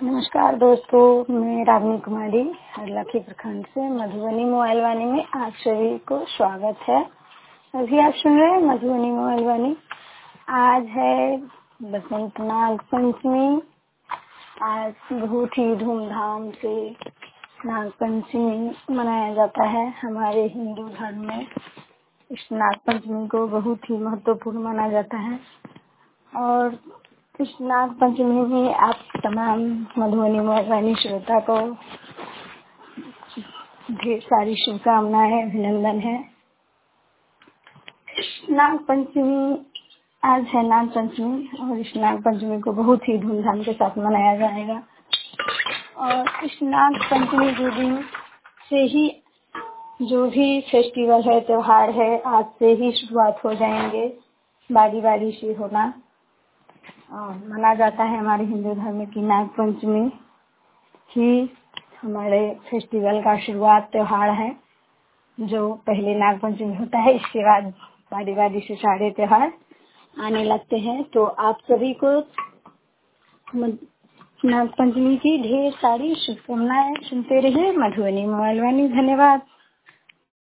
नमस्कार दोस्तों, मैं रागिनी कुमारी हरलाखी प्रखंड से मधुबनी मोबाइल वाणी में आप सभी को स्वागत है। अभी आप सुन रहे हैं मधुबनी मोबाइल वाणी। आज है बसंत नाग पंचमी। आज बहुत ही धूमधाम से नाग पंचमी मनाया जाता है हमारे हिंदू धर्म में। इस नाग पंचमी को बहुत ही महत्वपूर्ण माना जाता है और इस नाग पंचमी में आप तमाम मधुबनी मोबाइल वाणी श्रोता को ढेर सारी शुभकामनाएं, अभिनंदन है। नाग पंचमी आज है नाग पंचमी और इस नाग पंचमी को बहुत ही धूमधाम के साथ मनाया जाएगा और इस नाग पंचमी के दिन से ही जो भी फेस्टिवल है, त्योहार है, आज से ही शुरुआत हो जाएंगे। बारी बारी से होना माना जाता है हमारे हिंदू धर्म की नाग पंचमी ही हमारे फेस्टिवल का शुरुआत त्योहार है। जो पहले नाग पंचमी होता है, इसके बाद बारी बारी से सारे त्योहार आने लगते हैं। तो आप सभी को नाग पंचमी की ढेर सारी शुभकामनाएं। सुनते रहिए मधुबनी मोबाइल वाणी। धन्यवाद।